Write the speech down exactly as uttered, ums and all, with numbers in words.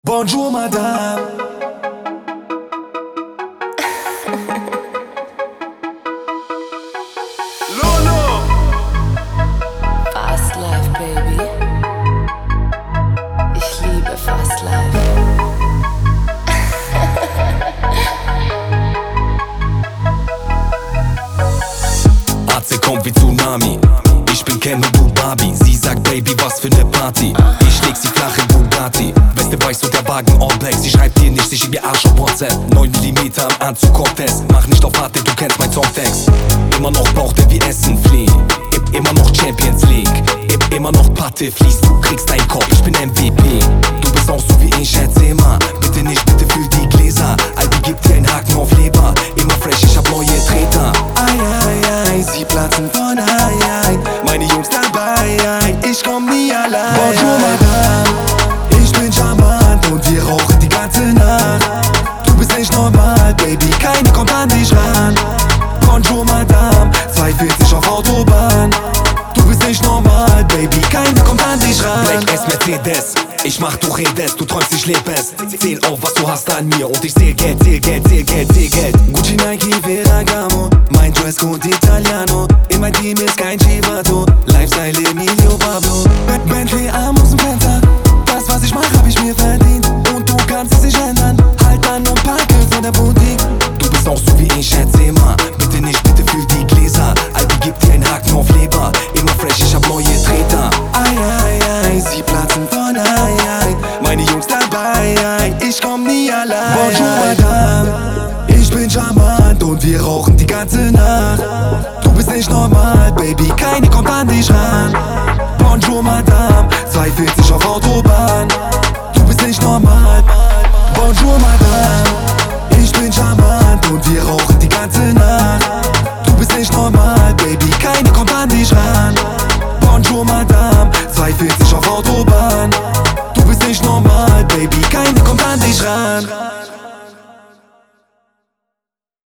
Bonjour, Madame. Lolo. Fast Life, Baby. Ich liebe Fast Life. A C kommt wie Tsunami. Ich bin Ken und du Barbie. Sie sagt Baby, was für ne Party. Ich leg sie flach in Bugatti. Weste weiß und der Wagen all black. Sie schreibt dir nicht, ich geb ihr Arsch auf WhatsApp. neun Millimeter am Anzug Contest. Mach nicht auf Harte, du kennst mein Songtext. Immer noch braucht er wie Essen fliehen. Immer noch Champions League. Immer noch Patte fließt, du kriegst deinen Kopf. Ich bin M V P. Du bist auch so wie ich, erzähl mal. Bitte nicht, bitte füll die Gläser. Albi gibt dir einen Haken auf Leber. Immer fresh, ich hab neue Treter. Ei, ei, ei, sie platzen von Ei, ei. Meine Jungs dabei, ei, ich komm nie allein. Bonjour, Madame, ich bin charmant und wir rauchen die ganze Nacht. Du bist nicht normal, Baby, keine kommt an dich ran. Bonjour, Madame, zweihundertvierzig auf Autobahn. Du bist nicht normal, Baby, keine kommt an dich ran. Black S Mercedes, ich mach, du redest, du träumst, ich leb es. Zähl auf, was du hast an mir und ich zähl Geld, zähl Geld, zähl Geld, zähl Geld. Gucci, Nike, Ferragamo, mein Dresscode Italiano. In mein Team ist kein Chivato, Lifestyle Emilio Pablo. Ben Bentley, Arm aus dem Fenster, das was ich mach, hab ich mir verdient. Und du kannst es nicht ändern, halt an und parke von der Boutique. Du bist auch so wie ich, erzähl mal. Bitte nicht, bitte füll die Gläser. Albi gibt dir einen Haken auf Leber. Immer fresh, ich hab neue Treter. Ei, ei, ei, sie platzen von Ei, ei. Meine Jungs dabei, ei, ich komm nie allein. Bonjour, Madame, ich bin charmant und wir rauchen die ganze Nacht. Du bist nicht normal, Baby, keine kommt an dich ran. Bonjour, Madame, zweihundertvierzig auf Autobahn. Du bist nicht normal. Bonjour, Madame, ich bin charmant und wir rauchen die ganze Nacht. Du bist nicht normal, Baby, keine kommt an dich ran. Bonjour, Madame, zweihundertvierzig auf Autobahn. Du bist nicht normal, Baby, keine kommt an dich ran.